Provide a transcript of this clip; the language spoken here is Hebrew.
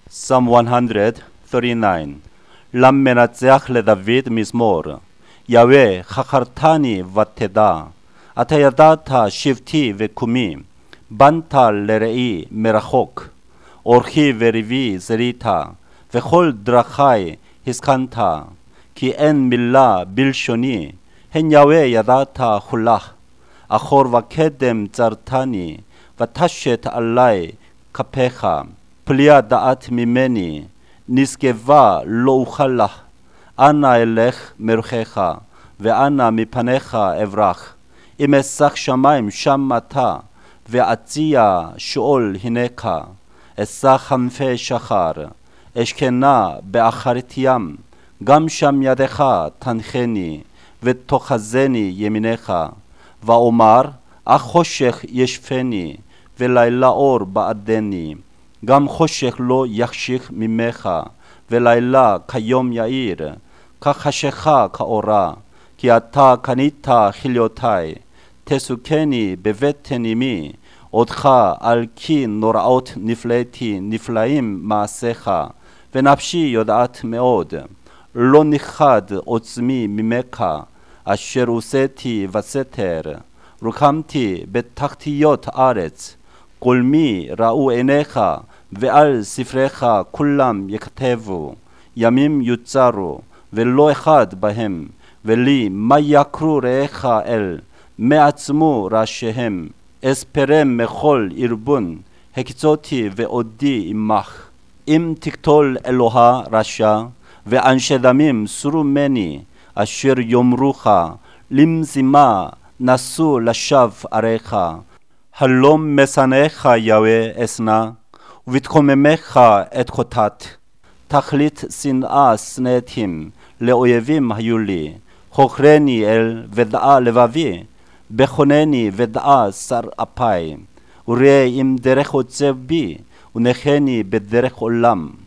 Psalm 139. Lam menatzeach leDavid mizmor. Yahweh chachartani vateda. אתה ידעת שבטי וקומי, בנת לראי מרחוק, אורכי וריבי זרית, וכל דרכי הסכנת, כי אין מילה בלשוני, הן יהוה ידעת כולך, אחור וקדם צרתני, ותשת עלי כפיך, פליאה דעת ממני, נשגבה לא אוכל לך, אנה אלך מרוחך, ואנה מפניך אברח. אם אסך שמיים שם אתה, ואציע שאול הנך, אסך חנפי שחר, אשכנה באחרית ים, גם שם ידך תנחני, ותאחזני ימינך, ואומר, אך חושך ישפני, ולילה אור בעדני, גם חושך לא יחשיך ממך, ולילה כיום יאיר, כחשכה כאורה, כי אתה קנית חיליותי, תסוכני בבטן אמי, אותך על כי נוראות נפלאתי נפלאים מעשיך, ונפשי יודעת מאוד, לא נכחד עוצמי ממך, אשר עשיתי וסתר, רוקמתי בתחתיות ארץ, גולמי ראו עיניך, ועל ספריך כולם יכתבו, ימים יוצרו, ולא אחד בהם, ולי מה יקרו רעיך אל, מעצמו ראשיהם, אספרם מכל ארגון, הקצותי ועודי עמך. אם תקטול אלוה רשע, ואנשי דמים סרו מני, אשר יאמרוך, למזימה נסו לשווא עריך, הלום משנאיך יהוה אשנא, ובתקוממך אתקוטט. תכלית שנאה שנאתים, לאויבים היו לי, חוכרני אל ודעה לבבי, בכונני ודעה שר אפי, וראה אם דרך עוצב בי, ונחני בדרך עולם.